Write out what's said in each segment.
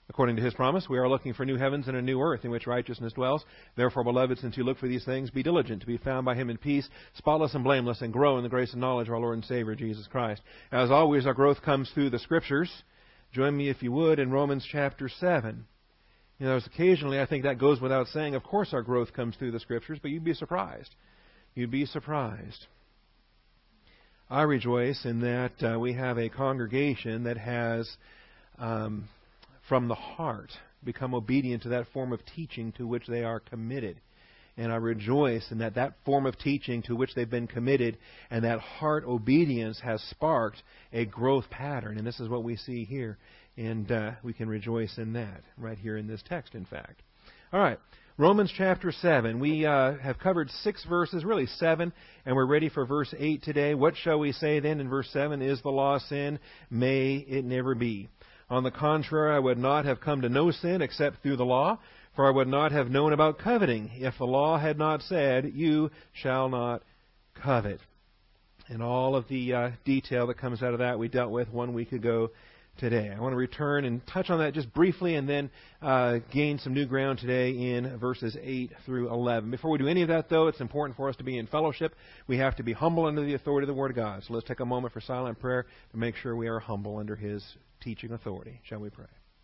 According to His promise, we are looking for new heavens and a new earth in which righteousness dwells. Therefore, beloved, since you look for these things, be diligent to be found by Him in peace, spotless and blameless, and grow in the grace and knowledge of our Lord and Savior, Jesus Christ. As always, our growth comes through the Scriptures. Join me, if you would, in Romans chapter 7. There's occasionally, I think that goes without saying, of course our growth comes through the Scriptures, but you'd be surprised. You'd be surprised. I rejoice in that we have a congregation that has, from the heart, become obedient to that form of teaching to which they are committed. And I rejoice in that form of teaching to which they've been committed and that heart obedience has sparked a growth pattern. And this is what we see here. And we can rejoice in that right here in this text, in fact. All right. Romans chapter 7. We have covered 6 verses, really 7, and we're ready for verse 8 today. What shall we say then in verse 7? Is the law sin? May it never be. On the contrary, I would not have come to know sin except through the law, for I would not have known about coveting if the law had not said, you shall not covet. And all of the detail that comes out of that we dealt with 1 week ago today. I want to return and touch on that just briefly and then gain some new ground today in verses 8 through 11. Before we do any of that, though, it's important for us to be in fellowship. We have to be humble under the authority of the Word of God. So let's take a moment for silent prayer to make sure we are humble under His teaching authority. Shall we pray?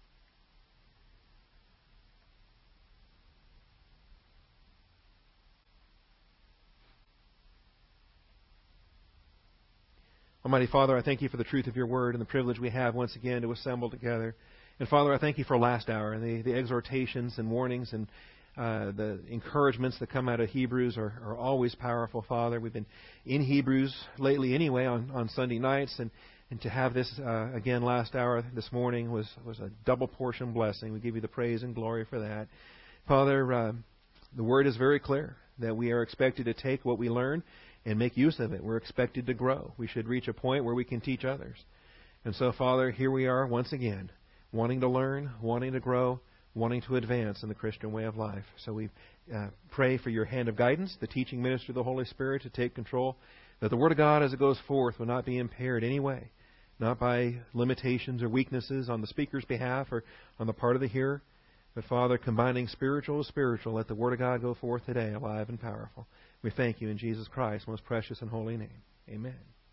Almighty Father, I thank You for the truth of Your Word and the privilege we have once again to assemble together. And Father, I thank You for last hour and the exhortations and warnings and the encouragements that come out of Hebrews are always powerful, Father. We've been in Hebrews lately anyway on Sunday nights, and to have this again last hour this morning was a double portion blessing. We give You the praise and glory for that. Father, the Word is very clear that we are expected to take what we learn and make use of it. We're expected to grow. We should reach a point where we can teach others. And so, Father, here we are once again, wanting to learn, wanting to grow, wanting to advance in the Christian way of life. So we pray for Your hand of guidance, the teaching ministry of the Holy Spirit to take control, that the Word of God as it goes forth will not be impaired any way, not by limitations or weaknesses on the speaker's behalf or on the part of the hearer, but, Father, combining spiritual with spiritual, let the Word of God go forth today, alive and powerful. We thank You in Jesus Christ's most precious and holy name. Amen.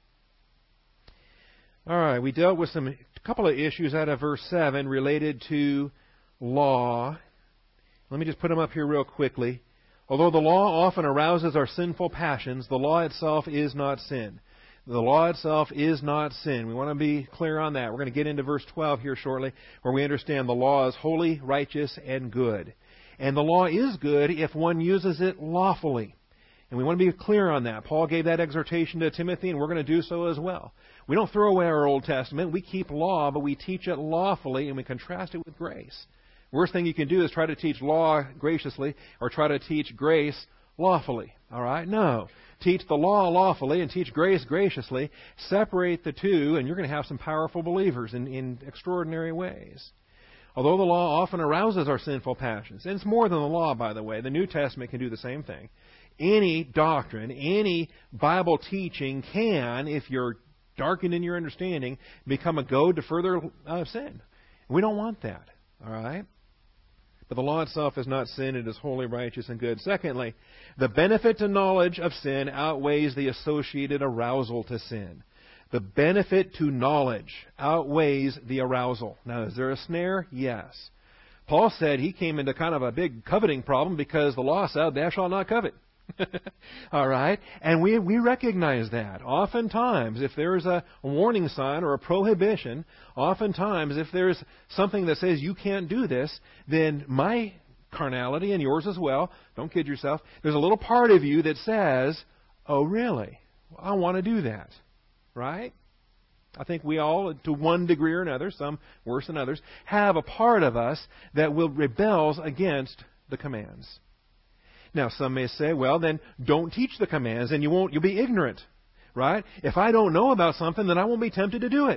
All right, we dealt with a couple of issues out of verse 7 related to law. Let me just put them up here real quickly. Although the law often arouses our sinful passions, the law itself is not sin. The law itself is not sin. We want to be clear on that. We're going to get into verse 12 here shortly, where we understand the law is holy, righteous, and good. And the law is good if one uses it lawfully. And we want to be clear on that. Paul gave that exhortation to Timothy, and we're going to do so as well. We don't throw away our Old Testament. We keep law, but we teach it lawfully, and we contrast it with grace. Worst thing you can do is try to teach law graciously or try to teach grace lawfully. All right? No. Teach the law lawfully and teach grace graciously. Separate the two, and you're going to have some powerful believers in extraordinary ways. Although the law often arouses our sinful passions, and it's more than the law, by the way. The New Testament can do the same thing. Any doctrine, any Bible teaching can, if you're darkened in your understanding, become a goad to further sin. We don't want that. All right? But the law itself is not sin. It is holy, righteous, and good. Secondly, the benefit to knowledge of sin outweighs the associated arousal to sin. The benefit to knowledge outweighs the arousal. Now, is there a snare? Yes. Paul said he came into kind of a big coveting problem because the law said, thou shalt not covet. All right? And we recognize that. Oftentimes, if there's a warning sign or a prohibition, oftentimes if there's something that says you can't do this, then my carnality and yours as well, don't kid yourself, there's a little part of you that says, oh, really? I want to do that. Right? I think we all, to one degree or another, some worse than others, have a part of us that will rebels against the commands. Now, some may say, well, then don't teach the commands and you'll be ignorant, right? If I don't know about something, then I won't be tempted to do it.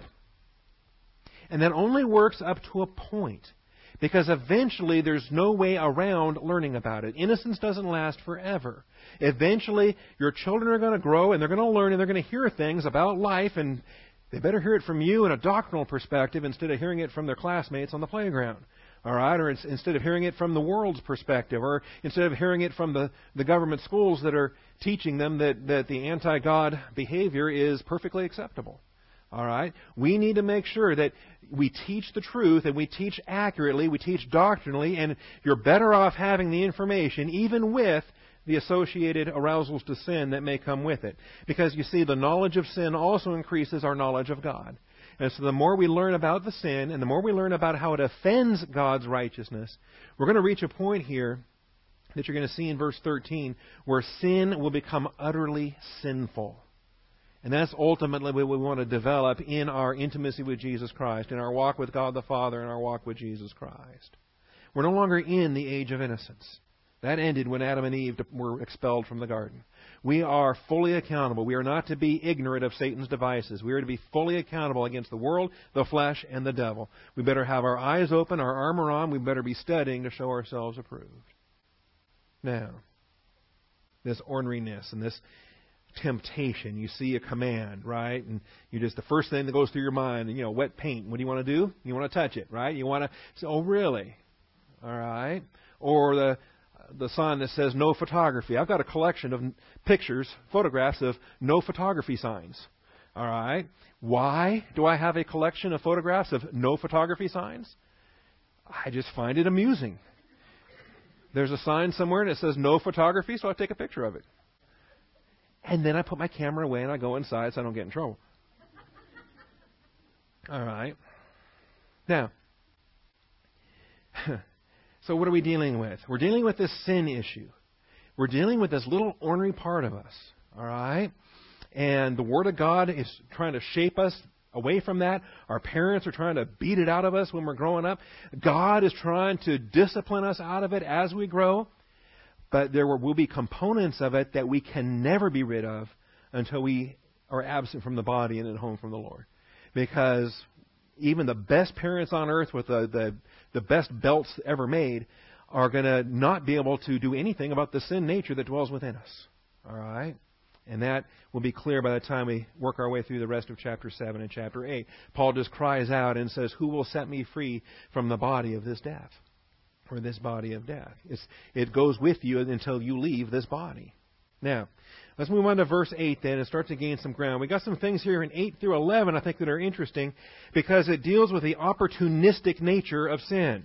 And that only works up to a point, because eventually there's no way around learning about it. Innocence doesn't last forever. Eventually, your children are going to grow and they're going to learn and they're going to hear things about life, and they better hear it from you in a doctrinal perspective instead of hearing it from their classmates on the playground. All right, or instead of hearing it from the world's perspective, or instead of hearing it from the government schools that are teaching them that the anti-God behavior is perfectly acceptable. All right, we need to make sure that we teach the truth and we teach accurately, we teach doctrinally, and you're better off having the information, even with the associated arousals to sin that may come with it. Because you see, the knowledge of sin also increases our knowledge of God. And so the more we learn about the sin, and the more we learn about how it offends God's righteousness, we're going to reach a point here that you're going to see in verse 13, where sin will become utterly sinful. And that's ultimately what we want to develop in our intimacy with Jesus Christ, in our walk with God the Father, and our walk with Jesus Christ. We're no longer in the age of innocence. That ended when Adam and Eve were expelled from the garden. We are fully accountable. We are not to be ignorant of Satan's devices. We are to be fully accountable against the world, the flesh, and the devil. We better have our eyes open, our armor on. We better be studying to show ourselves approved. Now, this orneriness and this temptation. You see a command, right? And you just, the first thing that goes through your mind, wet paint. What do you want to do? You want to touch it, right? You want to say, oh, really? All right. Or the sign that says no photography. I've got a collection of pictures, photographs of no photography signs. All right. Why do I have a collection of photographs of no photography signs? I just find it amusing. There's a sign somewhere and it says no photography, so I take a picture of it. And then I put my camera away and I go inside so I don't get in trouble. All right. Now, so what are we dealing with? We're dealing with this sin issue. We're dealing with this little ornery part of us. All right? And the Word of God is trying to shape us away from that. Our parents are trying to beat it out of us when we're growing up. God is trying to discipline us out of it as we grow. But there will be components of it that we can never be rid of until we are absent from the body and at home from the Lord. Because even the best parents on earth with the best belts ever made are going to not be able to do anything about the sin nature that dwells within us. All right? And that will be clear by the time we work our way through the rest of chapter 7 and chapter 8. Paul just cries out and says, "Who will set me free from the body of this death?" Or this body of death. It goes with you until you leave this body. Now, let's move on to verse 8 then and start to gain some ground. We got some things here in 8 through 11 I think that are interesting because it deals with the opportunistic nature of sin.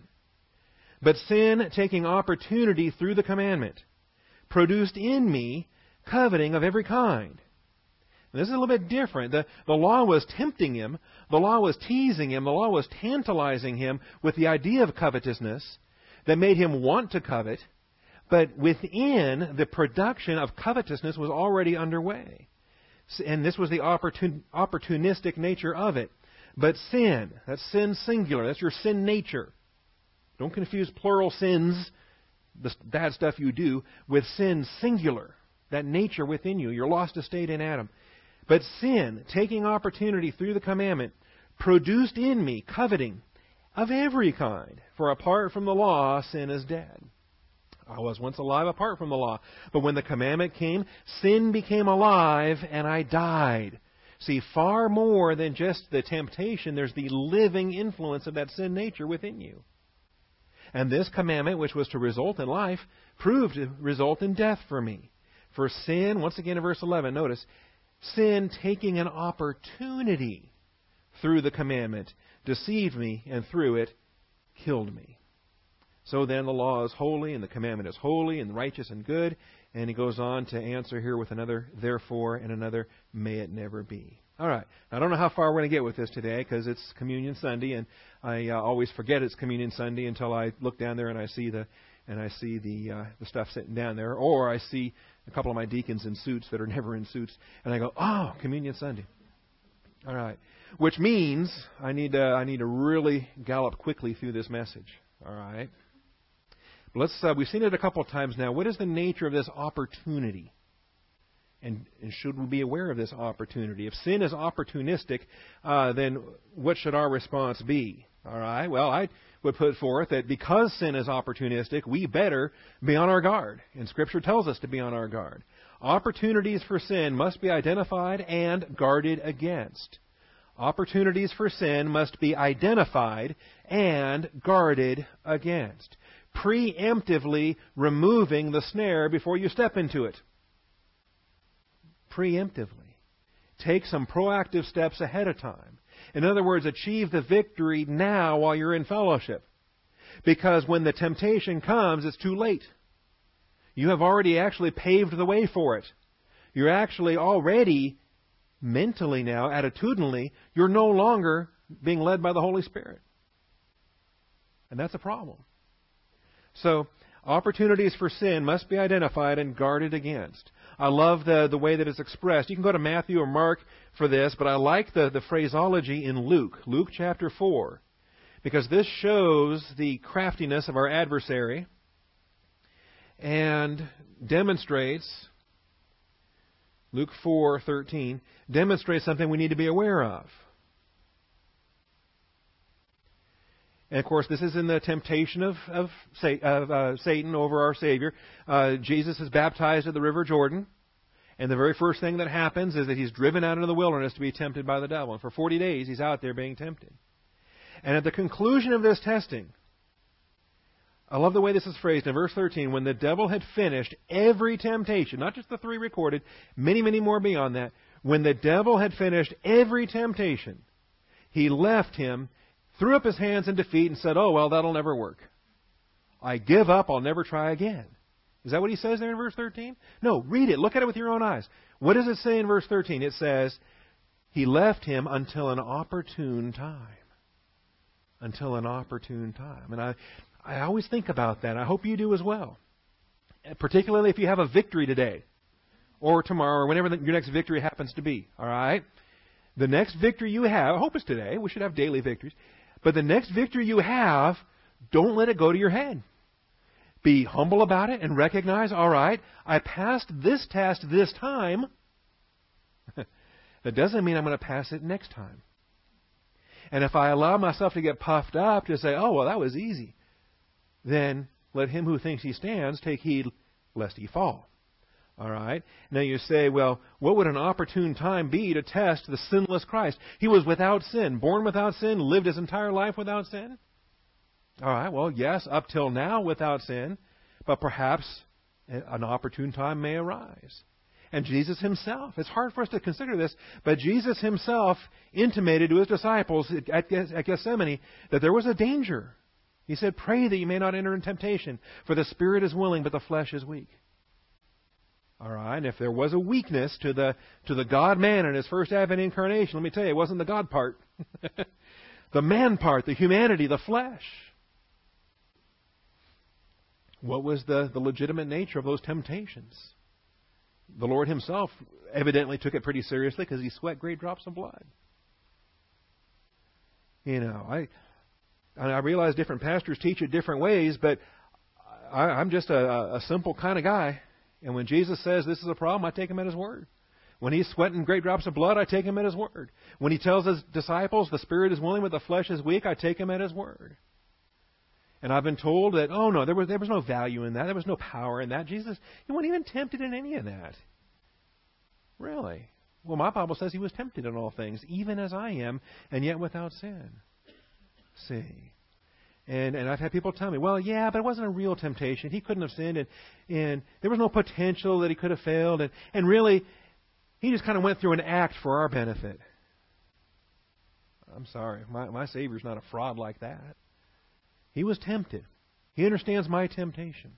But sin, taking opportunity through the commandment, produced in me coveting of every kind. And this is a little bit different. The law was tempting him. The law was teasing him. The law was tantalizing him with the idea of covetousness that made him want to covet, but within the production of covetousness was already underway. And this was the opportunistic nature of it. But sin, that's sin singular, that's your sin nature. Don't confuse plural sins, the bad stuff you do, with sin singular, that nature within you, your lost estate in Adam. But sin, taking opportunity through the commandment, produced in me coveting of every kind. For apart from the law, sin is dead. I was once alive apart from the law. But when the commandment came, sin became alive and I died. See, far more than just the temptation, there's the living influence of that sin nature within you. And this commandment, which was to result in life, proved to result in death for me. For sin, once again in verse 11, notice, sin taking an opportunity through the commandment deceived me, and through it killed me. So then the law is holy, and the commandment is holy, and righteous, and good. And he goes on to answer here with another therefore, and another may it never be. All right. Now, I don't know how far we're going to get with this today, because it's Communion Sunday, and I always forget it's Communion Sunday until I look down there and I see the stuff sitting down there, or I see a couple of my deacons in suits that are never in suits, and I go, oh, Communion Sunday. All right. Which means I need to really gallop quickly through this message. All right. But we've seen it a couple of times now. What is the nature of this opportunity? And should we be aware of this opportunity? If sin is opportunistic, then what should our response be? All right. Well, I would put forth that because sin is opportunistic, we better be on our guard. And Scripture tells us to be on our guard. Opportunities for sin must be identified and guarded against. Opportunities for sin must be identified and guarded against, preemptively removing the snare before you step into it. Preemptively. Take some proactive steps ahead of time. In other words, achieve the victory now while you're in fellowship. Because when the temptation comes, it's too late. You have already actually paved the way for it. You're actually already, mentally now, attitudinally, you're no longer being led by the Holy Spirit. And that's a problem. So, opportunities for sin must be identified and guarded against. I love the way that it's expressed. You can go to Matthew or Mark for this, but I like the phraseology in Luke chapter 4, because this shows the craftiness of our adversary and demonstrates, Luke 4:13, demonstrates something we need to be aware of. And of course, this is in the temptation of Satan over our Savior. Jesus is baptized at the River Jordan. And the very first thing that happens is that he's driven out into the wilderness to be tempted by the devil. And for 40 days, he's out there being tempted. And at the conclusion of this testing, I love the way this is phrased in verse 13. When the devil had finished every temptation, not just the 3 recorded, many, many more beyond that. When the devil had finished every temptation, he left him, threw up his hands in defeat, and said, "Oh, well, that'll never work. I give up. I'll never try again." Is that what he says there in verse 13? No, read it. Look at it with your own eyes. What does it say in verse 13? It says, he left him until an opportune time. Until an opportune time. And I always think about that. I hope you do as well. Particularly if you have a victory today or tomorrow or whenever your next victory happens to be. All right? The next victory you have, I hope it's today. We should have daily victories. But the next victory you have, don't let it go to your head. Be humble about it and recognize, all right, I passed this test this time. That doesn't mean I'm going to pass it next time. And if I allow myself to get puffed up to say, oh, well, that was easy, then let him who thinks he stands take heed lest he fall. All right? Now you say, well, what would an opportune time be to test the sinless Christ? He was without sin, born without sin, lived his entire life without sin. All right, well, yes, up till now without sin, but perhaps an opportune time may arise. And Jesus himself, it's hard for us to consider this, but Jesus himself intimated to his disciples at Gethsemane that there was a danger. He said, pray that you may not enter in temptation, for the spirit is willing, but the flesh is weak. All right, and if there was a weakness to the God-man in his first advent incarnation, let me tell you, it wasn't the God part. The man part, the humanity, the flesh. What was the legitimate nature of those temptations? The Lord himself evidently took it pretty seriously because he sweat great drops of blood. You know, I realize different pastors teach it different ways, but I'm just a simple kind of guy. And when Jesus says this is a problem, I take him at his word. When he's sweating great drops of blood, I take him at his word. When he tells his disciples the spirit is willing but the flesh is weak, I take him at his word. And I've been told that, oh no, there was no value in that. There was no power in that. Jesus, he wasn't even tempted in any of that. Really? Well, my Bible says he was tempted in all things, even as I am, and yet without sin. See? And I've had people tell me, well, yeah, but it wasn't a real temptation. He couldn't have sinned, and there was no potential that he could have failed. And really, he just kind of went through an act for our benefit. I'm sorry. My Savior's not a fraud like that. He was tempted. He understands my temptation.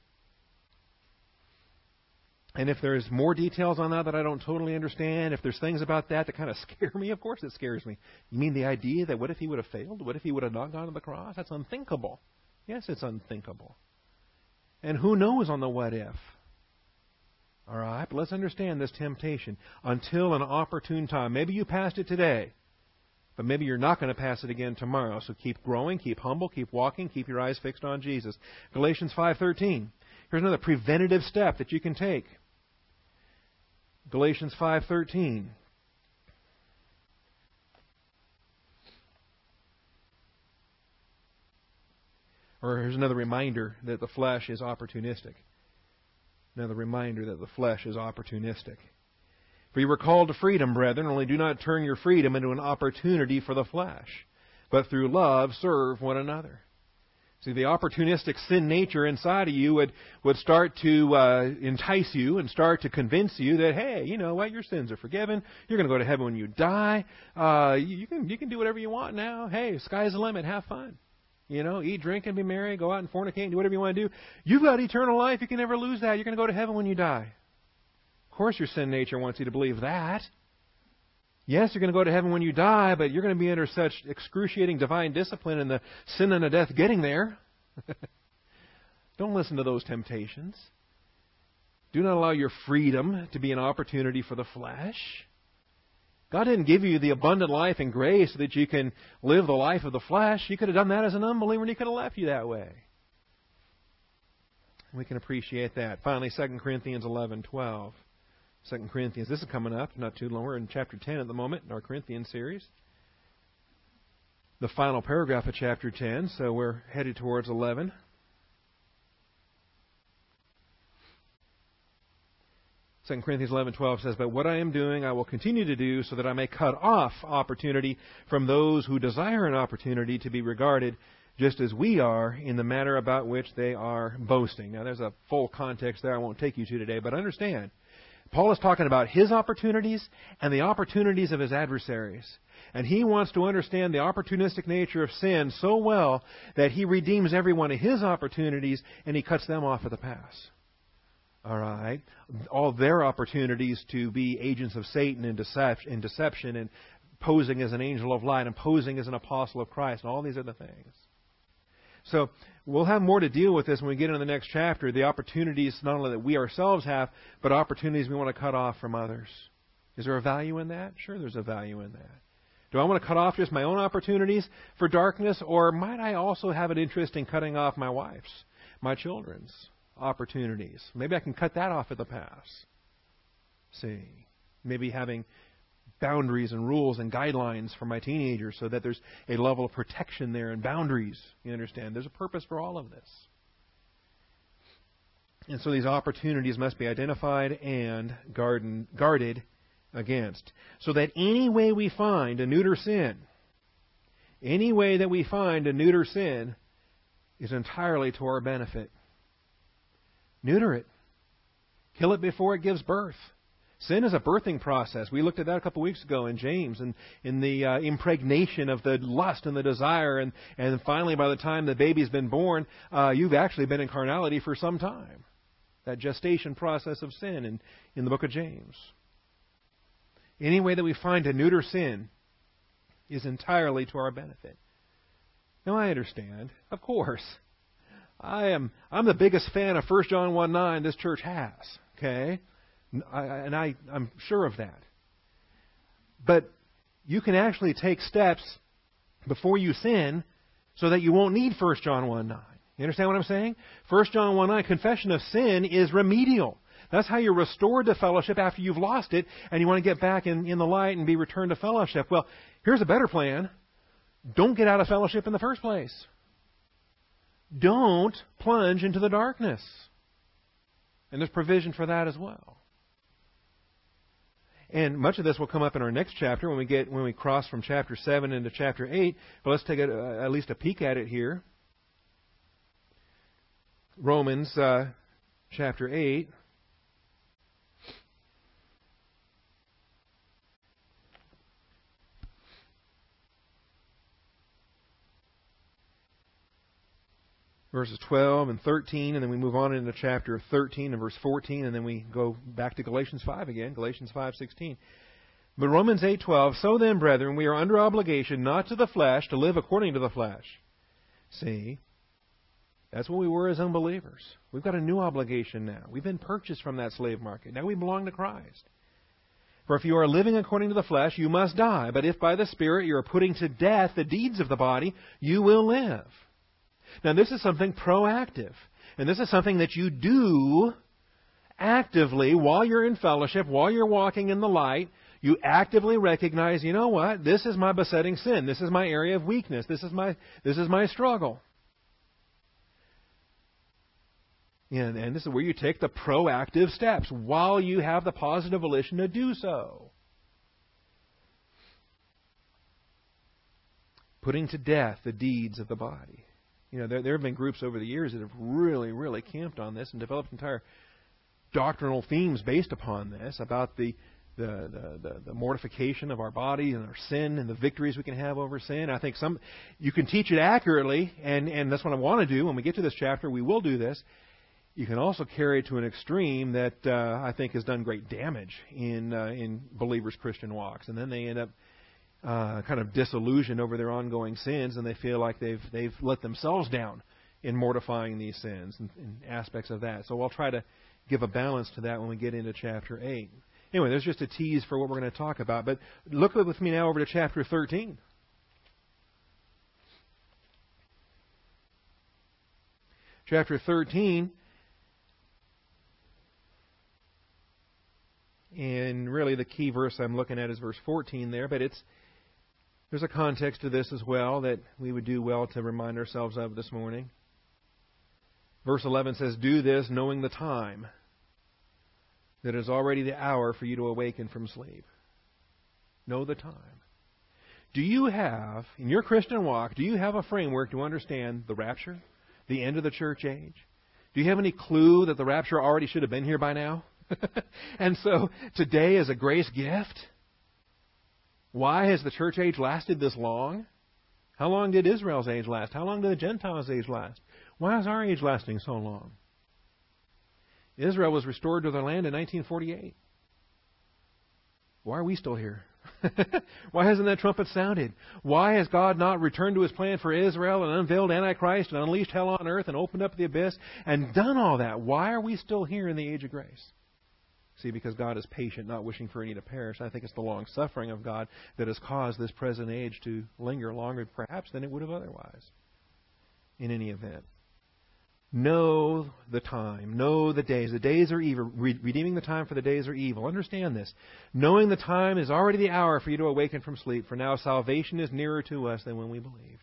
And if there's more details on that I don't totally understand, if there's things about that kind of scare me, of course it scares me. You mean the idea that what if he would have failed? What if he would have not gone to the cross? That's unthinkable. Yes, it's unthinkable. And who knows on the what if? All right, but let's understand this temptation until an opportune time. Maybe you passed it today. But maybe you're not going to pass it again tomorrow. So keep growing, keep humble, keep walking, keep your eyes fixed on Jesus. Galatians 5:13. Here's another preventative step that you can take. Galatians 5:13. Or here's another reminder that the flesh is opportunistic. Another reminder that the flesh is opportunistic. For you were called to freedom, brethren, only do not turn your freedom into an opportunity for the flesh, but through love serve one another. See, the opportunistic sin nature inside of you would start to entice you and start to convince you that, hey, you know what, your sins are forgiven. You're going to go to heaven when you die. You can do whatever you want now. Hey, sky's the limit. Have fun. You know, eat, drink, and be merry. Go out and fornicate and do whatever you want to do. You've got eternal life. You can never lose that. You're going to go to heaven when you die. Of course your sin nature wants you to believe that. Yes, you're going to go to heaven when you die, but you're going to be under such excruciating divine discipline and the sin and the death getting there. Don't listen to those temptations. Do not allow your freedom to be an opportunity for the flesh. God didn't give you the abundant life and grace so that you can live the life of the flesh. You could have done that as an unbeliever and He could have left you that way. We can appreciate that. Finally, 2 Corinthians 11:12. 2 Corinthians, this is coming up, not too long. We're in chapter 10 at the moment in our Corinthian series. The final paragraph of chapter 10, so we're headed towards 11. Second Corinthians 11:12 says, "But what I am doing I will continue to do, so that I may cut off opportunity from those who desire an opportunity to be regarded just as we are in the matter about which they are boasting." Now there's a full context there I won't take you to today, but understand, Paul is talking about his opportunities and the opportunities of his adversaries. And he wants to understand the opportunistic nature of sin so well that he redeems every one of his opportunities and he cuts them off at the pass. All right? All their opportunities to be agents of Satan in deception and posing as an angel of light and posing as an apostle of Christ and all these other things. So we'll have more to deal with this when we get into the next chapter, the opportunities not only that we ourselves have, but opportunities we want to cut off from others. Is there a value in that? Sure, there's a value in that. Do I want to cut off just my own opportunities for darkness, or might I also have an interest in cutting off my wife's, my children's opportunities? Maybe I can cut that off at the pass. See, maybe having boundaries and rules and guidelines for my teenagers so that there's a level of protection there and boundaries. You understand? There's a purpose for all of this. And so these opportunities must be identified and guarded against. So that any way we find a neuter sin, any way that we find a neuter sin is entirely to our benefit. Neuter it. Kill it before it gives birth. Sin is a birthing process. We looked at that a couple weeks ago in James, and in the impregnation of the lust and the desire, and finally by the time the baby's been born, you've actually been in carnality for some time. That gestation process of sin in the book of James. Any way that we find a neuter sin is entirely to our benefit. Now I understand, of course, I'm the biggest fan of 1 John 1:9 this church has. Okay? I'm sure of that. But you can actually take steps before you sin so that you won't need 1 John 1:9. You understand what I'm saying? 1 John 1:9, confession of sin is remedial. That's how you're restored to fellowship after you've lost it and you want to get back in the light and be returned to fellowship. Well, here's a better plan. Don't get out of fellowship in the first place. Don't plunge into the darkness. And there's provision for that as well. And much of this will come up in our next chapter when we cross from chapter 7 into chapter 8. But let's take at least a peek at it here. Romans chapter 8. Verses 12 and 13, and then we move on into chapter 13 and verse 14, and then we go back to Galatians 5 again, Galatians 5:16. But Romans 8:12, "So then, brethren, we are under obligation not to the flesh to live according to the flesh." See, that's what we were as unbelievers. We've got a new obligation now. We've been purchased from that slave market. Now we belong to Christ. "For if you are living according to the flesh, you must die. But if by the Spirit you are putting to death the deeds of the body, you will live." Now, this is something proactive. And this is something that you do actively while you're in fellowship, while you're walking in the light. You actively recognize, you know what? This is my besetting sin. This is my area of weakness. This is my struggle. And this is where you take the proactive steps while you have the positive volition to do so. Putting to death the deeds of the body. There have been groups over the years that have really, really camped on this and developed entire doctrinal themes based upon this, about the mortification of our body and our sin and the victories we can have over sin. I think you can teach it accurately, and that's what I want to do. When we get to this chapter, we will do this. You can also carry it to an extreme that I think has done great damage in believers' Christian walks, and then they end up kind of disillusioned over their ongoing sins, and they feel like they've let themselves down in mortifying these sins and aspects of that. So I'll try to give a balance to that when we get into chapter 8. Anyway, there's just a tease for what we're going to talk about. But look with me now over to chapter 13. Chapter 13, and really the key verse I'm looking at is verse 14 there, but there's a context to this as well that we would do well to remind ourselves of this morning. Verse 11 says, "Do this knowing the time, that it is already the hour for you to awaken from sleep." Know the time. Do you have, in your Christian walk, do you have a framework to understand the rapture, the end of the church age? Do you have any clue that the rapture already should have been here by now? And so today is a grace gift. Why has the church age lasted this long? How long did Israel's age last? How long did the Gentiles' age last? Why is our age lasting so long? Israel was restored to their land in 1948. Why are we still here? Why hasn't that trumpet sounded? Why has God not returned to His plan for Israel and unveiled Antichrist and unleashed hell on earth and opened up the abyss and done all that? Why are we still here in the age of grace? See, because God is patient, not wishing for any to perish. I think it's the long suffering of God that has caused this present age to linger longer, perhaps, than it would have otherwise. In any event, know the time, know the days. The days are evil. Redeeming the time, for the days are evil. Understand this. Knowing the time is already the hour for you to awaken from sleep. For now salvation is nearer to us than when we believed.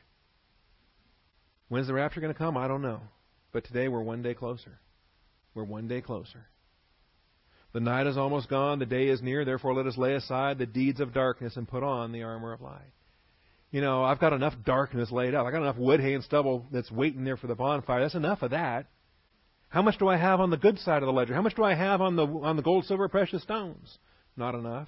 When's the rapture going to come? I don't know. But today we're one day closer. We're one day closer. The night is almost gone, the day is near, therefore let us lay aside the deeds of darkness and put on the armor of light. I've got enough darkness laid out. I've got enough wood, hay, and stubble that's waiting there for the bonfire. That's enough of that. How much do I have on the good side of the ledger? How much do I have on the gold, silver, precious stones? Not enough.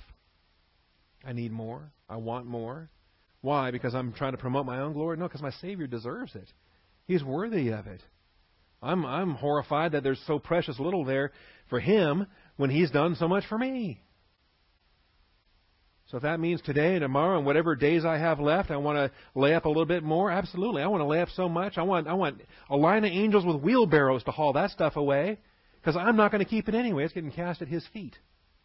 I need more. I want more. Why? Because I'm trying to promote my own glory? No, because my Savior deserves it. He's worthy of it. I'm horrified that there's so precious little there for Him when He's done so much for me. So if that means today and tomorrow and whatever days I have left, I want to lay up a little bit more, absolutely. I want to lay up so much. I want a line of angels with wheelbarrows to haul that stuff away, because I'm not going to keep it anyway. It's getting cast at His feet.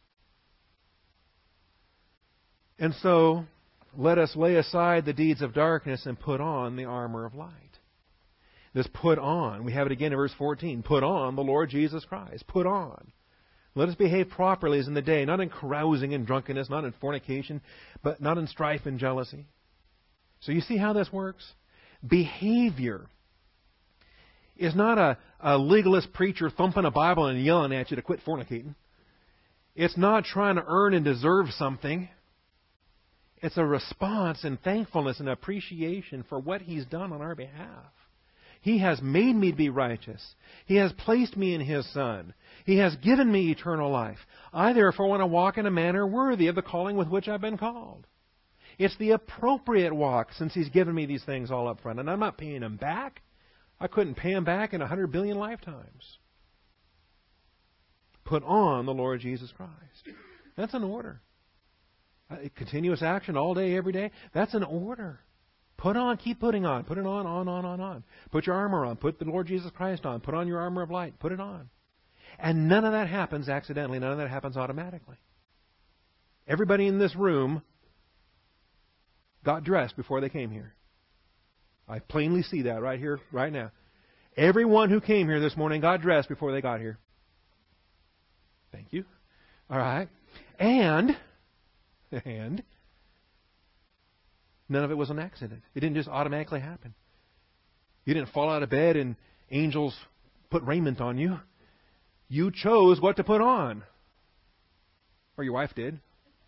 And so let us lay aside the deeds of darkness and put on the armor of light. This put on, we have it again in verse 14. Put on the Lord Jesus Christ. Put on. Let us behave properly as in the day, not in carousing and drunkenness, not in fornication, but not in strife and jealousy. So you see how this works? Behavior is not a legalist preacher thumping a Bible and yelling at you to quit fornicating. It's not trying to earn and deserve something. It's a response and thankfulness and appreciation for what He's done on our behalf. He has made me to be righteous. He has placed me in His Son. He has given me eternal life. I therefore want to walk in a manner worthy of the calling with which I've been called. It's the appropriate walk since He's given me these things all up front. And I'm not paying Him back. I couldn't pay Him back in 100 billion lifetimes. Put on the Lord Jesus Christ. That's an order. Continuous action all day, every day. That's an order. Put on, keep putting on. Put it on. Put your armor on. Put the Lord Jesus Christ on. Put on your armor of light. Put it on. And none of that happens accidentally. None of that happens automatically. Everybody in this room got dressed before they came here. I plainly see that right here, right now. Everyone who came here this morning got dressed before they got here. Thank you. All right. And none of it was an accident. It didn't just automatically happen. You didn't fall out of bed and angels put raiment on you. You chose what to put on. Or your wife did.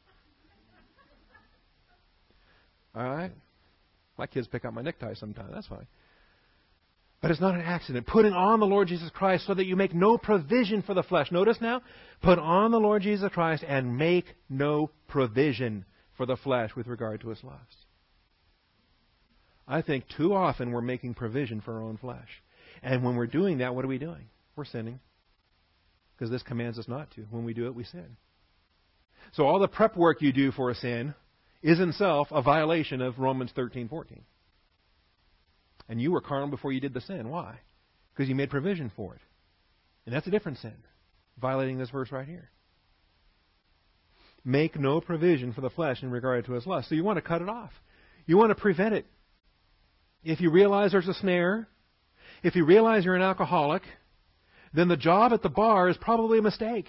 All right? My kids pick out my necktie sometimes. That's fine. But it's not an accident. Putting on the Lord Jesus Christ so that you make no provision for the flesh. Notice now, put on the Lord Jesus Christ and make no provision for the flesh with regard to its lusts. I think too often we're making provision for our own flesh. And when we're doing that, what are we doing? We're sinning. Because this commands us not to. When we do it, we sin. So all the prep work you do for a sin is in self a violation of Romans 13:14. And you were carnal before you did the sin. Why? Because you made provision for it. And that's a different sin, violating this verse right here. Make no provision for the flesh in regard to its lust. So you want to cut it off. You want to prevent it. If you realize there's a snare, if you realize you're an alcoholic, then the job at the bar is probably a mistake.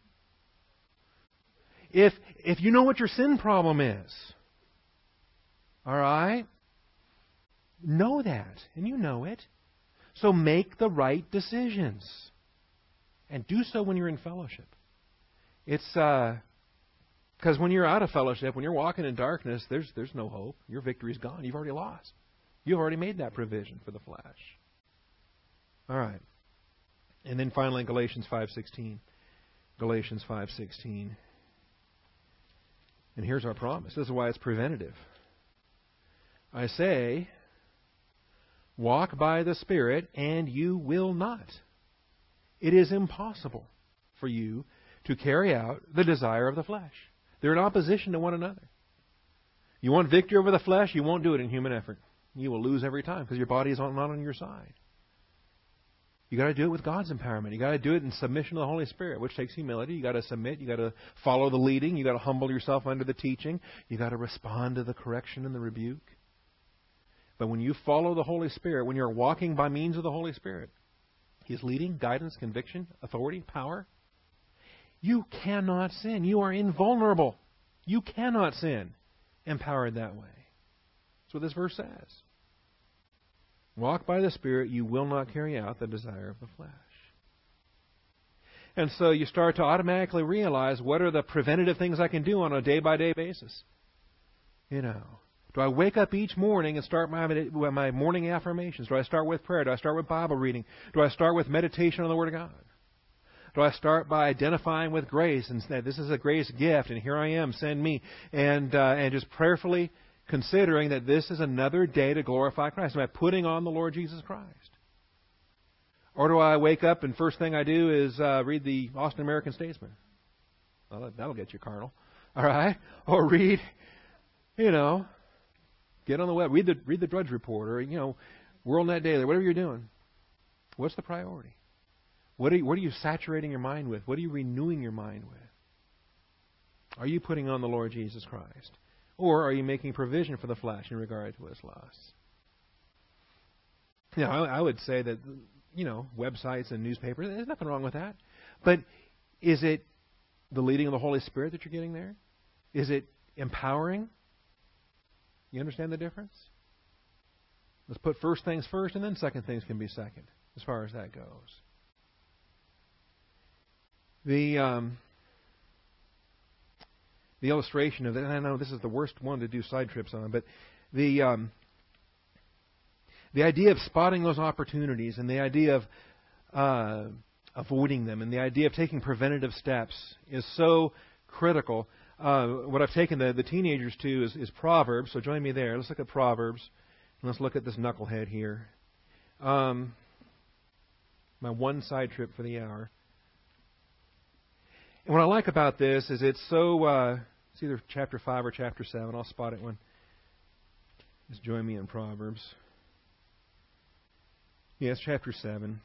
If you know what your sin problem is, all right? Know that, and you know it. So make the right decisions. And do so when you're in fellowship. It's because when you're out of fellowship, when you're walking in darkness, there's no hope. Your victory's gone. You've already lost. You've already made that provision for the flesh. All right. And then finally, Galatians 5:16. Galatians 5:16. And here's our promise. This is why it's preventative. I say, walk by the Spirit, and you will not. It is impossible for you to carry out the desire of the flesh. They're in opposition to one another. You want victory over the flesh, you won't do it in human effort. You will lose every time because your body is not on your side. You got to do it with God's empowerment. You got to do it in submission to the Holy Spirit, which takes humility. You got to submit. You got to follow the leading. You got to humble yourself under the teaching. You got to respond to the correction and the rebuke. But when you follow the Holy Spirit, when you're walking by means of the Holy Spirit, His leading, guidance, conviction, authority, power, you cannot sin. You are invulnerable. You cannot sin empowered that way. That's what this verse says. Walk by the Spirit, you will not carry out the desire of the flesh. And so you start to automatically realize, what are the preventative things I can do on a day-by-day basis? You know, do I wake up each morning and start my morning affirmations? Do I start with prayer? Do I start with Bible reading? Do I start with meditation on the Word of God? Do I start by identifying with grace and say, this is a grace gift, and here I am, send me, and just prayerfully considering that this is another day to glorify Christ? Am I putting on the Lord Jesus Christ? Or do I wake up and first thing I do is read the Austin American Statesman? Well, that'll get you carnal. All right? Or read, get on the web, read the Drudge Report, or, WorldNet Daily, whatever you're doing. What's the priority? What are you saturating your mind with? What are you renewing your mind with? Are you putting on the Lord Jesus Christ? Or are you making provision for the flesh in regard to its lusts? I would say that, websites and newspapers, there's nothing wrong with that. But is it the leading of the Holy Spirit that you're getting there? Is it empowering? You understand the difference? Let's put first things first, and then second things can be second, as far as that goes. The illustration of it, and I know this is the worst one to do side trips on, but the idea of spotting those opportunities and the idea of avoiding them and the idea of taking preventative steps is so critical. What I've taken the teenagers to is Proverbs, so join me there. Let's look at Proverbs, and let's look at this knucklehead here. My one side trip for the hour. And what I like about this is it's so, it's either chapter 5 or chapter 7. I'll spot it when. Just join me in Proverbs. Yes, chapter 7.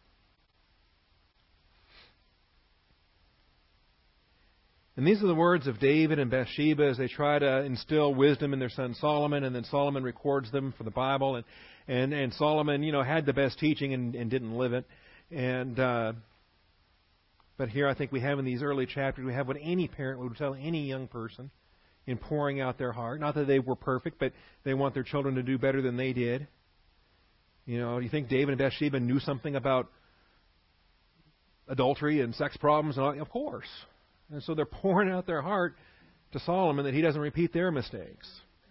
And these are the words of David and Bathsheba as they try to instill wisdom in their son Solomon, and then Solomon records them for the Bible. And Solomon, had the best teaching and didn't live it. But here I think we have in these early chapters, we have what any parent would tell any young person in pouring out their heart. Not that they were perfect, but they want their children to do better than they did. Do you think David and Bathsheba knew something about adultery and sex problems, and all, of course. And so they're pouring out their heart to Solomon that he doesn't repeat their mistakes.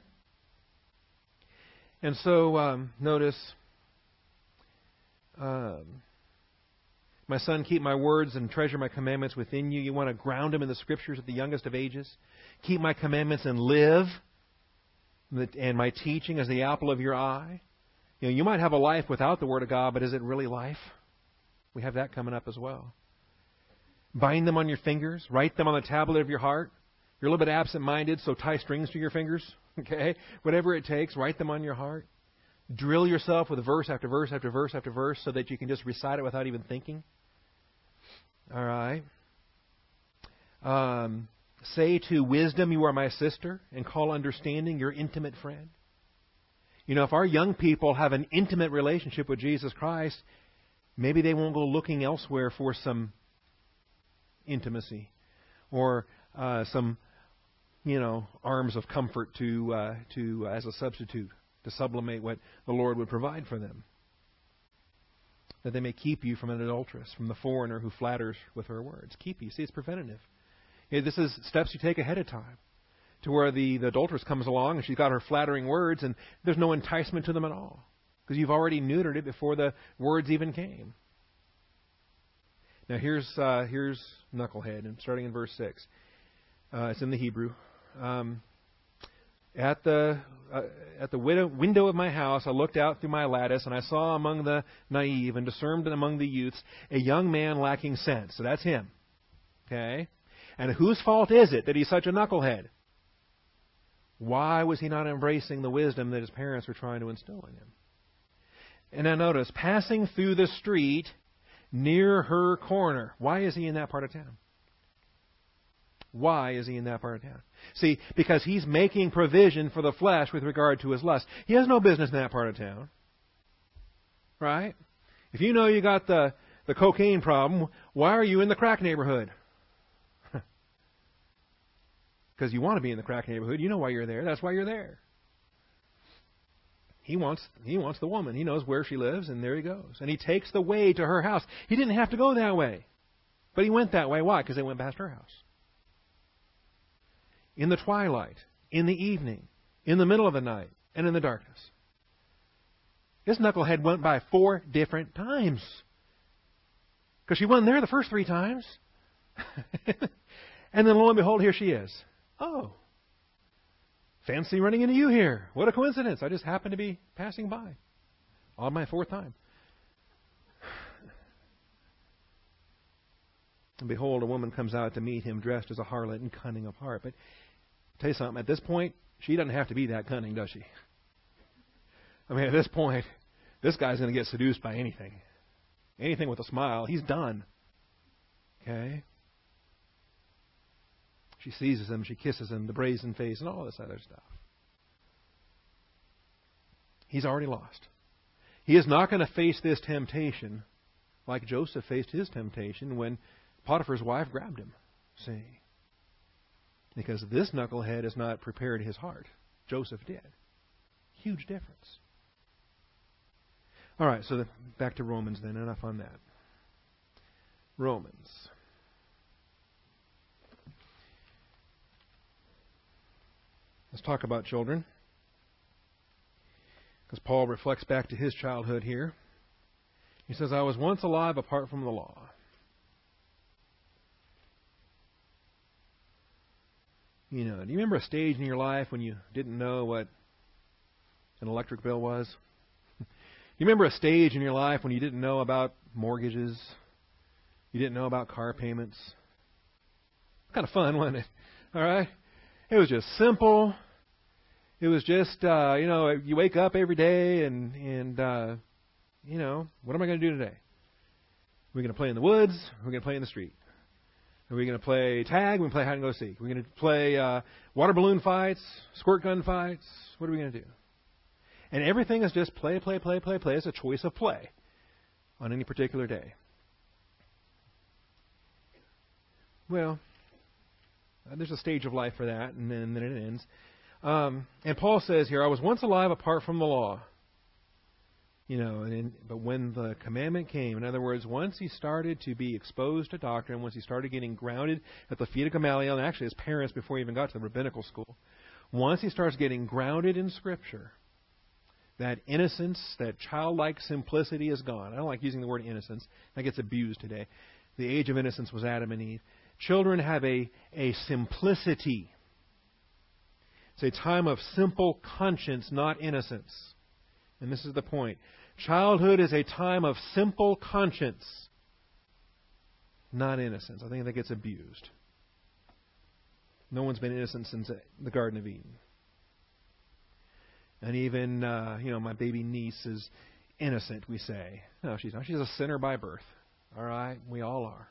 And so notice, my son, keep my words and treasure my commandments within you. You want to ground them in the Scriptures at the youngest of ages. Keep my commandments and live, and my teaching as the apple of your eye. You know, you might have a life without the Word of God, but is it really life? We have that coming up as well. Bind them on your fingers. Write them on the tablet of your heart. You're a little bit absent-minded, so tie strings to your fingers. Okay? Whatever it takes, write them on your heart. Drill yourself with verse after verse after verse after verse so that you can just recite it without even thinking. All right. Say to wisdom, you are my sister, and call understanding your intimate friend. You know, if our young people have an intimate relationship with Jesus Christ, maybe they won't go looking elsewhere for some intimacy or some, arms of comfort to as a substitute to sublimate what the Lord would provide for them. That they may keep you from an adulteress, from the foreigner who flatters with her words. Keep you. See, it's preventative. This is steps you take ahead of time, to where the adulteress comes along and she's got her flattering words and there's no enticement to them at all, because you've already neutered it before the words even came. Now here's knucklehead, and starting in verse 6. It's in the Hebrew. At the window of my house, I looked out through my lattice, and I saw among the naive and discerned among the youths a young man lacking sense. So that's him. Okay? And whose fault is it that he's such a knucklehead? Why was he not embracing the wisdom that his parents were trying to instill in him? And now notice, passing through the street near her corner. Why is he in that part of town? Why is he in that part of town? See, because he's making provision for the flesh with regard to his lust. He has no business in that part of town. Right? If you know you got the cocaine problem, why are you in the crack neighborhood? Because you want to be in the crack neighborhood. You know why you're there. That's why you're there. He wants the woman. He knows where she lives, and there he goes. And he takes the way to her house. He didn't have to go that way. But he went that way. Why? Because they went past her house. In the twilight, in the evening, in the middle of the night, and in the darkness. This knucklehead went by 4 different times. Because she wasn't there the first 3 times. And then lo and behold, here she is. Oh, fancy running into you here. What a coincidence. I just happened to be passing by on my 4th time. And behold, a woman comes out to meet him dressed as a harlot and cunning of heart. But I'll tell you something, at this point, she doesn't have to be that cunning, does she? I mean, at this point, this guy's going to get seduced by anything. Anything with a smile, he's done. Okay? She seizes him, she kisses him, the brazen face, and all this other stuff. He's already lost. He is not going to face this temptation like Joseph faced his temptation when Potiphar's wife grabbed him. See? Because this knucklehead has not prepared his heart. Joseph did. Huge difference. All right, so back to Romans then. Enough on that. Romans. Let's talk about children. Because Paul reflects back to his childhood here. He says, I was once alive apart from the law. Do you remember a stage in your life when you didn't know what an electric bill was? You remember a stage in your life when you didn't know about mortgages? You didn't know about car payments? Kind of fun, wasn't it? All right? It was just simple. It was just, you wake up every day and what am I going to do today? We're going to play in the woods. We're going to play in the street. Are we going to play tag? We're going to play hide and go seek. We're going to play water balloon fights, squirt gun fights. What are we going to do? And everything is just play, play, play, play, play. It's a choice of play on any particular day. Well, there's a stage of life for that, and then it ends. And Paul says here, I was once alive apart from the law. But when the commandment came, in other words, once he started to be exposed to doctrine, once he started getting grounded at the feet of Gamaliel, and actually his parents before he even got to the rabbinical school, once he starts getting grounded in Scripture, that innocence, that childlike simplicity is gone. I don't like using the word innocence. That gets abused today. The age of innocence was Adam and Eve. Children have a simplicity. It's a time of simple conscience, not innocence. And this is the point. Childhood is a time of simple conscience, not innocence. I think that gets abused. No one's been innocent since the Garden of Eden. And even, my baby niece is innocent, we say. No, she's not. She's a sinner by birth. All right? We all are.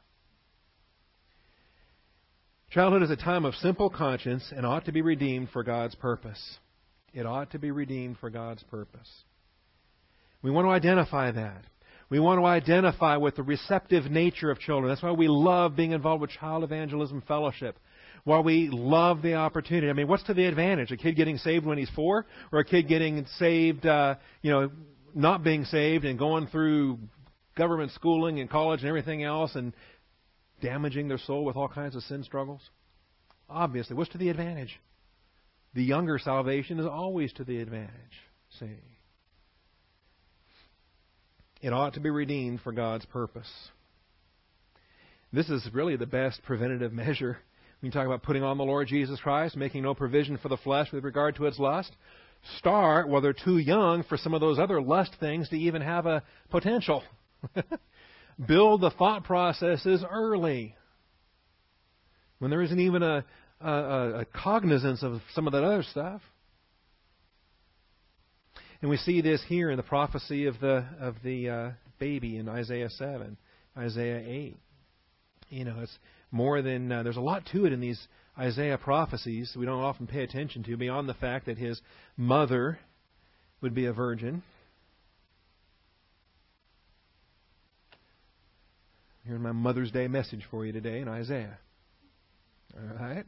Childhood is a time of simple conscience and ought to be redeemed for God's purpose. It ought to be redeemed for God's purpose. We want to identify that. We want to identify with the receptive nature of children. That's why we love being involved with Child Evangelism Fellowship. Why we love the opportunity. I mean, what's to the advantage? A kid getting saved when he's 4, or a kid getting saved, not being saved and going through government schooling and college and everything else and damaging their soul with all kinds of sin struggles? Obviously, what's to the advantage? The younger salvation is always to the advantage. See? It ought to be redeemed for God's purpose. This is really the best preventative measure. When you talk about putting on the Lord Jesus Christ, making no provision for the flesh with regard to its lust, start, while they're too young, for some of those other lust things to even have a potential. Build the thought processes early. When there isn't even a cognizance of some of that other stuff. And we see this here in the prophecy of the baby in Isaiah 7, Isaiah 8. It's more than there's a lot to it in these Isaiah prophecies we don't often pay attention to, beyond the fact that his mother would be a virgin. Here's my Mother's Day message for you today in Isaiah. All right.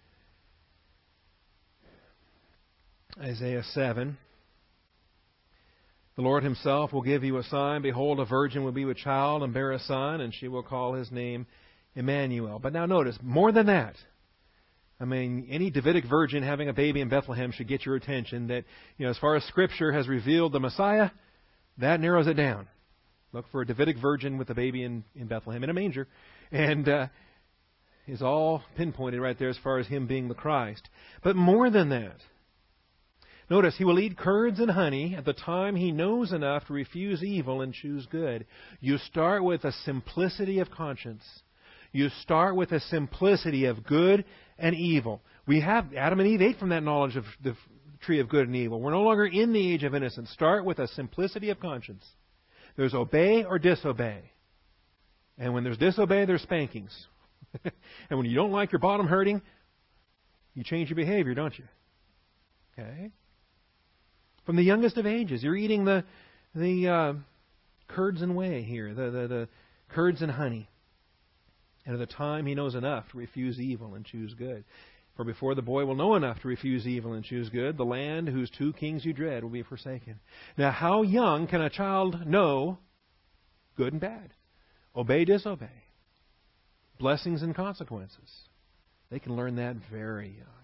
Isaiah 7. The Lord Himself will give you a sign. Behold, a virgin will be with child and bear a son, and she will call his name Emmanuel. But now notice, more than that. I mean, any Davidic virgin having a baby in Bethlehem should get your attention that, as far as Scripture has revealed the Messiah, that narrows it down. Look for a Davidic virgin with a baby in Bethlehem in a manger. And is all pinpointed right there as far as Him being the Christ. But more than that. Notice, He will eat curds and honey at the time He knows enough to refuse evil and choose good. You start with a simplicity of conscience. You start with a simplicity of good and evil. We have Adam and Eve ate from that knowledge of the tree of good and evil. We're no longer in the age of innocence. Start with a simplicity of conscience. There's obey or disobey. And when there's disobey, there's spankings. And when you don't like your bottom hurting, you change your behavior, don't you? Okay? From the youngest of ages, you're eating the curds and whey here, the curds and honey. And at the time he knows enough to refuse evil and choose good. For before the boy will know enough to refuse evil and choose good, the land whose 2 kings you dread will be forsaken. Now, how young can a child know good and bad? Obey, disobey. Blessings and consequences. They can learn that very young.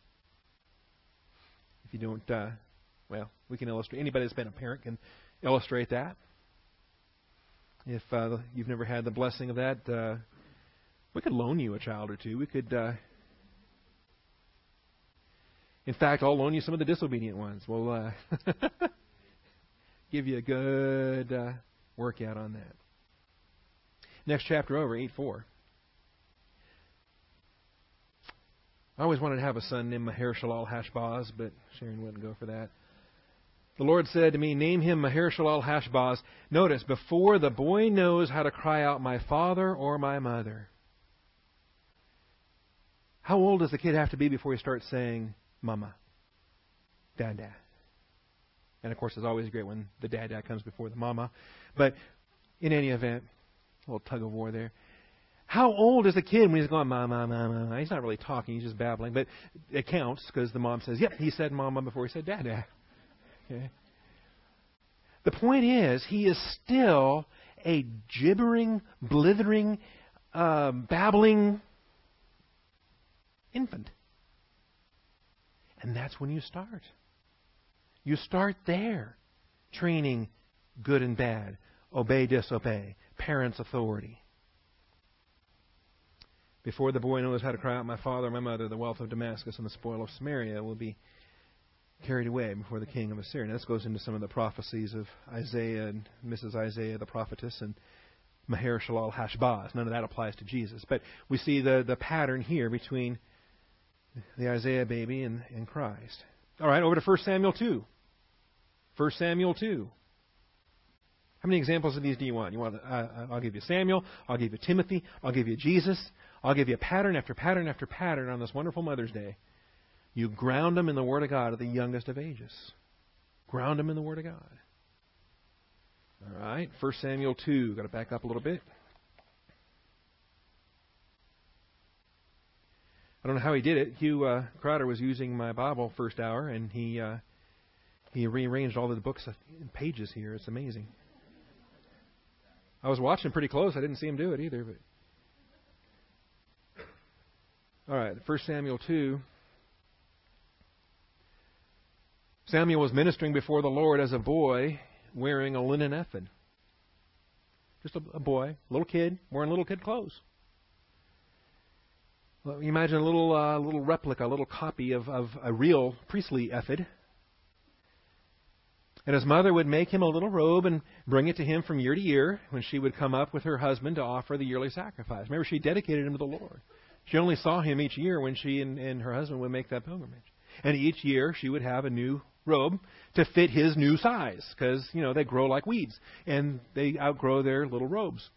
If you don't, we can illustrate. Anybody that's been a parent can illustrate that. If you've never had the blessing of that, we could loan you a child or two. We could, in fact, I'll loan you some of the disobedient ones. We'll give you a good workout on that. Next chapter over, 8:4. I always wanted to have a son named Maher-shalal-hash-baz, but Sharon wouldn't go for that. The Lord said to me, name him Maher-shalal-hash-baz. Notice, before the boy knows how to cry out, my father or my mother. How old does the kid have to be before he starts saying, Mama, Dada? And of course, it's always great when the Dada comes before the Mama. But in any event, a little tug of war there. How old is the kid when he's going, Mama, Mama? He's not really talking, he's just babbling. But it counts because the mom says, yep, he said Mama before he said Dada. Okay. The point is, he is still a gibbering, blithering, babbling infant. And that's when you start. You start there, training good and bad, obey, disobey, parents' authority. Before the boy knows how to cry out, my father, my mother, the wealth of Damascus and the spoil of Samaria will be carried away before the king of Assyria. Now, this goes into some of the prophecies of Isaiah and Mrs. Isaiah, the prophetess, and Maher-shalal-Hash-Baz. None of that applies to Jesus. But we see the pattern here between the Isaiah baby and Christ. All right, over to 1 Samuel 2. 1 Samuel 2. How many examples of these do you want? I'll give you Samuel. I'll give you Timothy. I'll give you Jesus. I'll give you pattern after pattern after pattern on this wonderful Mother's Day. You ground them in the Word of God at the youngest of ages. Ground them in the Word of God. All right, 1 Samuel 2. Got to back up a little bit. I don't know how he did it. Hugh Crowder was using my Bible first hour, and he rearranged all of the books and pages here. It's amazing. I was watching pretty close. I didn't see him do it either. But all right, 1 Samuel 2. Samuel was ministering before the Lord as a boy wearing a linen ephod. Just a boy, a little kid, wearing little kid clothes. Well, you imagine a little replica, a little copy of a real priestly ephod. And his mother would make him a little robe and bring it to him from year to year when she would come up with her husband to offer the yearly sacrifice. Remember, she dedicated him to the Lord. She only saw him each year when she and her husband would make that pilgrimage. And each year she would have a new robe to fit his new size because, they grow like weeds and they outgrow their little robes.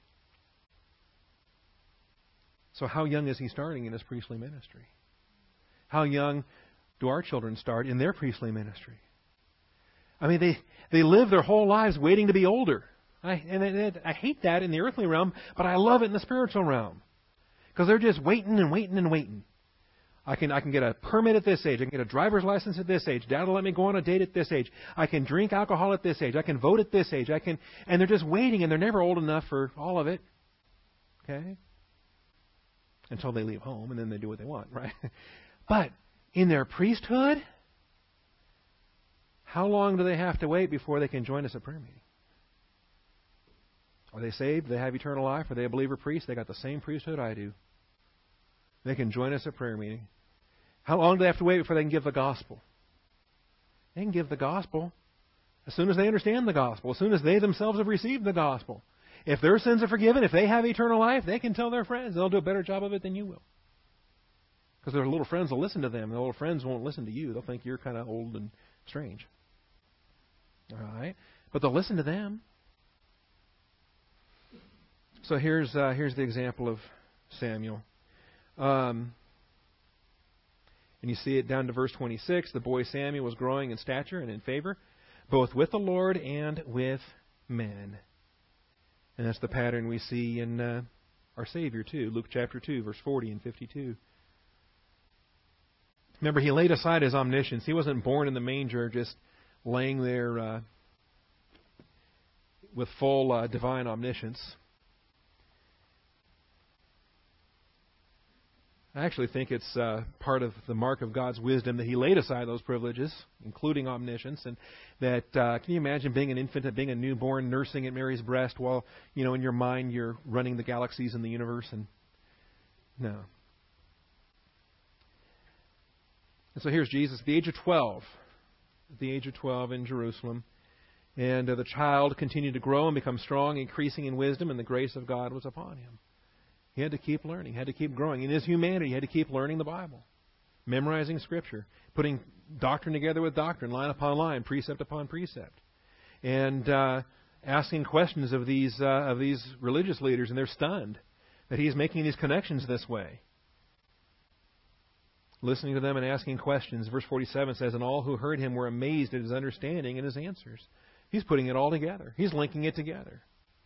So how young is he starting in his priestly ministry? How young do our children start in their priestly ministry? I mean, they live their whole lives waiting to be older. I hate that in the earthly realm, but I love it in the spiritual realm. Because they're just waiting and waiting and waiting. I can get a permit at this age. I can get a driver's license at this age. Dad will let me go on a date at this age. I can drink alcohol at this age. I can vote at this age. And they're just waiting, and they're never old enough for all of it. Okay? Until they leave home, and then they do what they want, right? But in their priesthood, how long do they have to wait before they can join us at prayer meeting? Are they saved? Do they have eternal life? Are they a believer priest? They got the same priesthood I do. They can join us at prayer meeting. How long do they have to wait before they can give the gospel? They can give the gospel as soon as they understand the gospel, as soon as they themselves have received the gospel. If their sins are forgiven, if they have eternal life, they can tell their friends. They'll do a better job of it than you will. Because their little friends will listen to them. Their little friends won't listen to you. They'll think you're kind of old and strange. All right? But they'll listen to them. So here's the example of Samuel. And you see it down to verse 26. The boy Samuel was growing in stature and in favor, both with the Lord and with men. And that's the pattern we see in our Savior too. Luke chapter 2, verse 40 and 52. Remember, he laid aside his omniscience. He wasn't born in the manger just laying there with full divine omniscience. I actually think it's part of the mark of God's wisdom that he laid aside those privileges, including omniscience. And that, can you imagine being an infant, being a newborn, nursing at Mary's breast while, in your mind you're running the galaxies in the universe? And no. And so here's Jesus at the age of 12. At the age of 12 in Jerusalem. And the child continued to grow and become strong, increasing in wisdom, and the grace of God was upon him. He had to keep learning, had to keep growing. In his humanity, he had to keep learning the Bible, memorizing Scripture, putting doctrine together with doctrine, line upon line, precept upon precept, and asking questions of these religious leaders, and they're stunned that he's making these connections this way. Listening to them and asking questions. Verse 47 says, and all who heard him were amazed at his understanding and his answers. He's putting it all together. He's linking it together.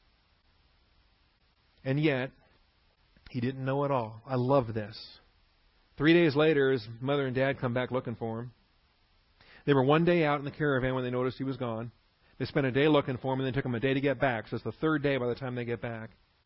And yet, he didn't know it all. I love this. 3 days later, his mother and dad come back looking for him. They were one day out in the caravan when they noticed he was gone. They spent a day looking for him, and then it took them a day to get back. So it's the third day by the time they get back.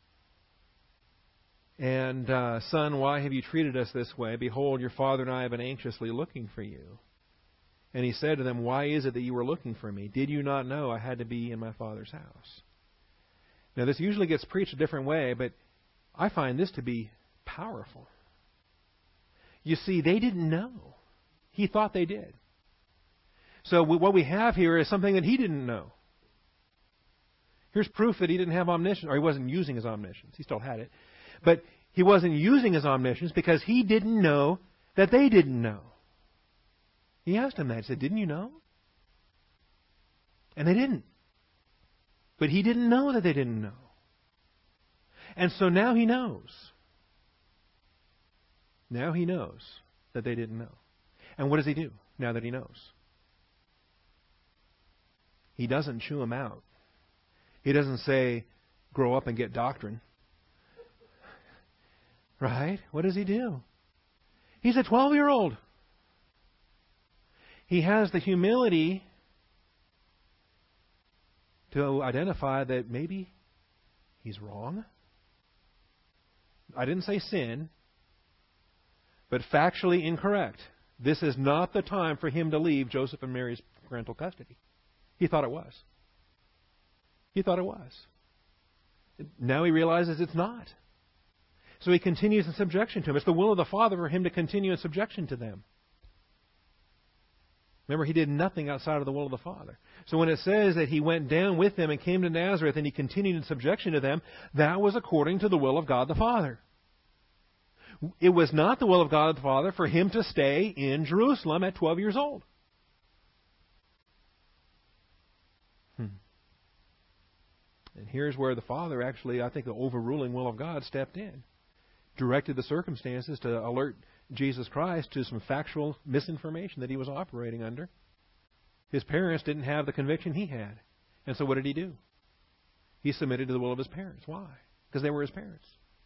And, son, why have you treated us this way? Behold, your father and I have been anxiously looking for you. And he said to them, why is it that you were looking for me? Did you not know I had to be in my Father's house? Now, this usually gets preached a different way, but I find this to be powerful. You see, they didn't know. He thought they did. So what we have here is something that he didn't know. Here's proof that he didn't have omniscience, or he wasn't using his omniscience. He still had it. But he wasn't using his omniscience because he didn't know that they didn't know. He asked them that. He said, didn't you know? And they didn't. But he didn't know that they didn't know. And so now he knows. Now he knows that they didn't know. And what does he do now that he knows? He doesn't chew them out. He doesn't say, grow up and get doctrine. Right? What does he do? He's a 12-year-old. He has the humility to identify that maybe he's wrong. I didn't say sin, but factually incorrect. This is not the time for him to leave Joseph and Mary's parental custody. He thought it was. He thought it was. Now he realizes it's not. So he continues in subjection to them. It's the will of the Father for him to continue in subjection to them. Remember, he did nothing outside of the will of the Father. So when it says that he went down with them and came to Nazareth and he continued in subjection to them, that was according to the will of God the Father. It was not the will of God the Father for him to stay in Jerusalem at 12 years old. And here's where the Father actually, I think the overruling will of God stepped in. Directed the circumstances to alert Jesus Christ to some factual misinformation that he was operating under. His parents didn't have the conviction he had. And so what did he do? He submitted to the will of his parents. Why? Because they were his parents.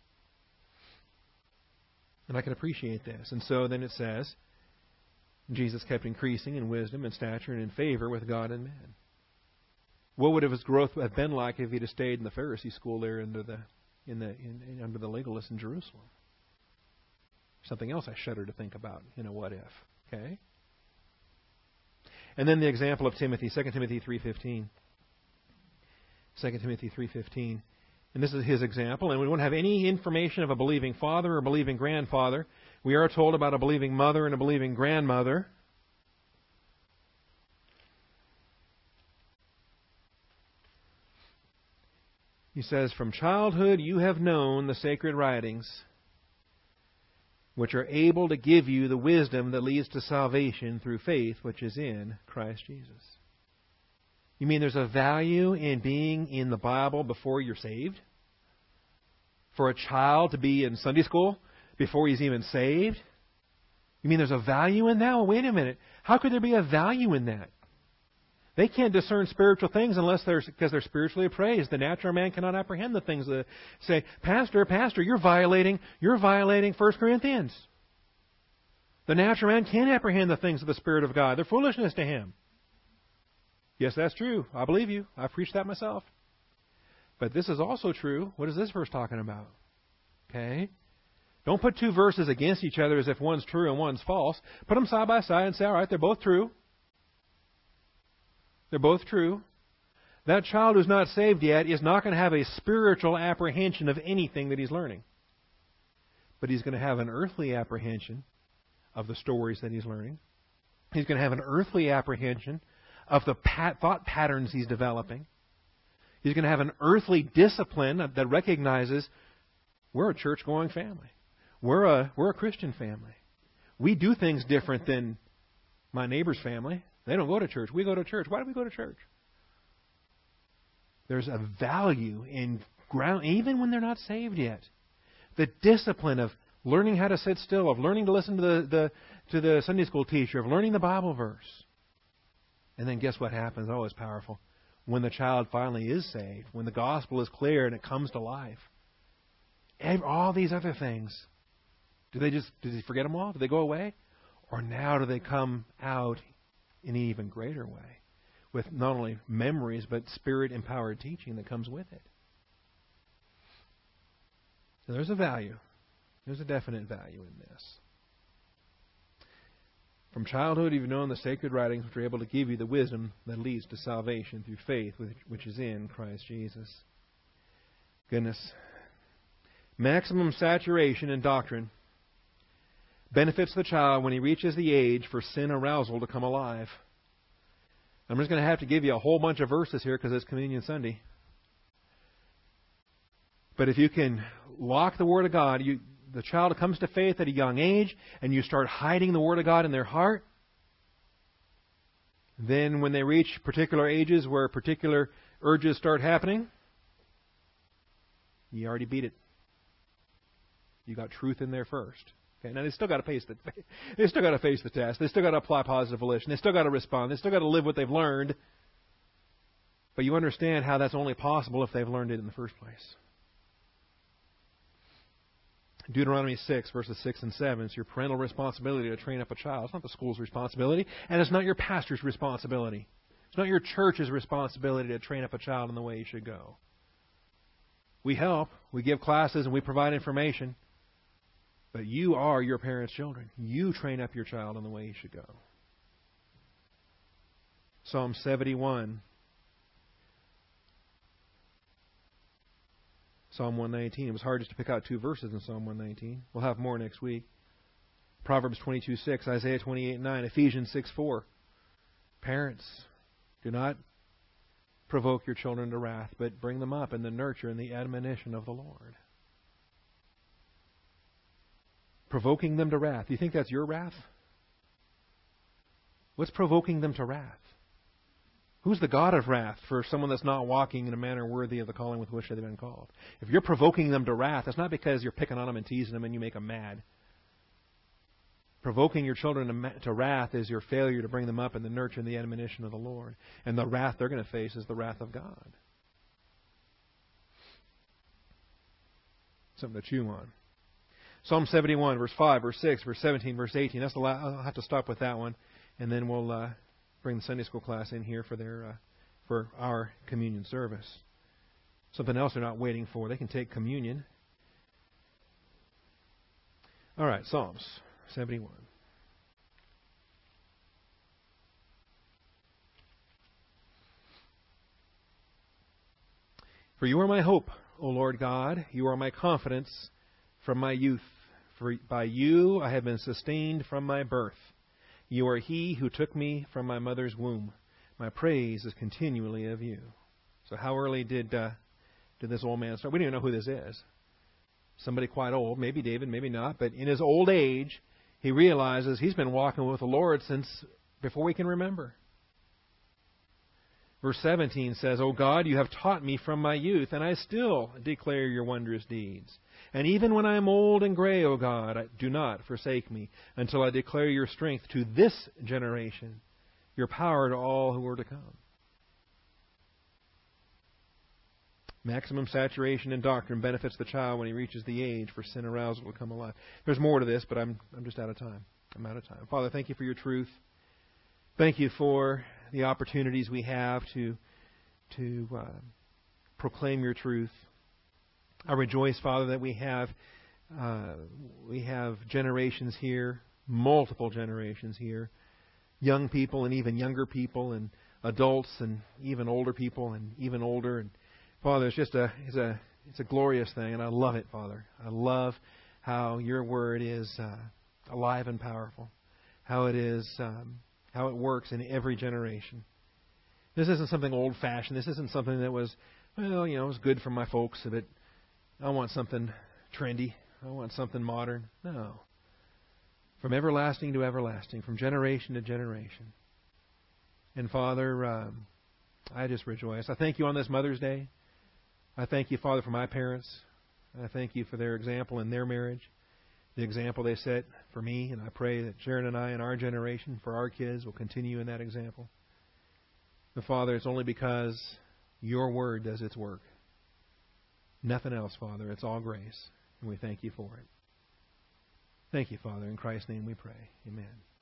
And I can appreciate this. And so then it says, Jesus kept increasing in wisdom and stature and in favor with God and man. What would his growth have been like if he'd have stayed in the Pharisee school there under the legalists in Jerusalem? Something else I shudder to think about in a what if. Okay? And then the example of Timothy, 2 Timothy 3:15. 2 Timothy 3:15. And this is his example. And we don't have any information of a believing father or a believing grandfather. We are told about a believing mother and a believing grandmother. He says, from childhood you have known the sacred writings, which are able to give you the wisdom that leads to salvation through faith, which is in Christ Jesus. You mean there's a value in being in the Bible before you're saved? For a child to be in Sunday school before he's even saved? You mean there's a value in that? Well, wait a minute. How could there be a value in that? They can't discern spiritual things because they're spiritually appraised. The natural man cannot apprehend the things that say, Pastor, you're violating 1 Corinthians. The natural man can't apprehend the things of the Spirit of God. They're foolishness to him. Yes, that's true. I believe you. I've preached that myself. But this is also true. What is this verse talking about? Okay? Don't put two verses against each other as if one's true and one's false. Put them side by side and say, all right, they're both true. They're both true. That child who's not saved yet is not going to have a spiritual apprehension of anything that he's learning. But he's going to have an earthly apprehension of the stories that he's learning. He's going to have an earthly apprehension of the thought patterns he's developing. He's going to have an earthly discipline that recognizes we're a church-going family. We're a Christian family. We do things different than my neighbor's family. They don't go to church. We go to church. Why do we go to church? There's a value in ground, even when they're not saved yet. The discipline of learning how to sit still, of learning to listen to the Sunday school teacher, of learning the Bible verse. And then guess what happens? Oh, it's powerful. When the child finally is saved, when the gospel is clear and it comes to life, all these other things, did he forget them all? Do they go away? Or now do they come out in an even greater way? with not only memories, but Spirit-empowered teaching that comes with it. So there's a value. There's a definite value in this. From childhood, you've known the sacred writings which are able to give you the wisdom that leads to salvation through faith, which is in Christ Jesus. Goodness. Maximum saturation in doctrine benefits the child when he reaches the age for sin arousal to come alive. I'm just going to have to give you a whole bunch of verses here because it's Communion Sunday. But if you can lock the Word of God, the child comes to faith at a young age, and you start hiding the Word of God in their heart, then when they reach particular ages where particular urges start happening, you already beat it. You got truth in there first. Okay, now they still got to face the test. They still got to apply positive volition. They still got to respond. They still got to live what they've learned. But you understand how that's only possible if they've learned it in the first place. Deuteronomy 6, verses 6 and 7, it's your parental responsibility to train up a child. It's not the school's responsibility, and it's not your pastor's responsibility. It's not your church's responsibility to train up a child in the way he should go. We help, we give classes, and we provide information, but you are your parents' children. You train up your child in the way he should go. Psalm 71. Psalm 119. It was hard just to pick out 2 verses in Psalm 119. We'll have more next week. Proverbs 22:6, Isaiah 28:9, Ephesians 6:4. Parents, do not provoke your children to wrath, but bring them up in the nurture and the admonition of the Lord. Provoking them to wrath. Do you think that's your wrath? What's provoking them to wrath? Who's the God of wrath for someone that's not walking in a manner worthy of the calling with which they've been called? If you're provoking them to wrath, that's not because you're picking on them and teasing them and you make them mad. Provoking your children to wrath is your failure to bring them up in the nurture and the admonition of the Lord. And the wrath they're going to face is the wrath of God. Something to chew on. Psalm 71, verse 5, verse 6, verse 17, verse 18. I'll have to stop with that one. And then we'll bring the Sunday school class in here for our communion service. Something else they're not waiting for. They can take communion. All right, Psalms 71. For you are my hope, O Lord God. You are my confidence from my youth. For by you I have been sustained from my birth. You are he who took me from my mother's womb. My praise is continually of you. So how early did this old man start? We don't even know who this is. Somebody quite old, maybe David, maybe not. But in his old age, he realizes he's been walking with the Lord since before we can remember. Verse 17 says, O God, you have taught me from my youth, and I still declare your wondrous deeds. And even when I am old and gray, O God, do not forsake me until I declare your strength to this generation, your power to all who are to come. Maximum saturation in doctrine benefits the child when he reaches the age for sin arousal to come alive. There's more to this, but I'm just out of time. I'm out of time. Father, thank you for your truth. Thank you for the opportunities we have to proclaim your truth. I rejoice, Father, that we have generations here, multiple generations here, young people and even younger people, and adults and even older people and even older. And Father, it's a glorious thing, and I love it, Father. I love how your word is alive and powerful, how it works in every generation. This isn't something old-fashioned. This isn't something that was, it was good for my folks, but I want something trendy. I want something modern. No. From everlasting to everlasting, from generation to generation. And Father, I just rejoice. I thank you on this Mother's Day. I thank you, Father, for my parents. I thank you for their example in their marriage, the example they set for me, and I pray that Sharon and I in our generation, for our kids, will continue in that example. But Father, it's only because your word does its work. Nothing else, Father. It's all grace, and we thank you for it. Thank you, Father. In Christ's name we pray. Amen.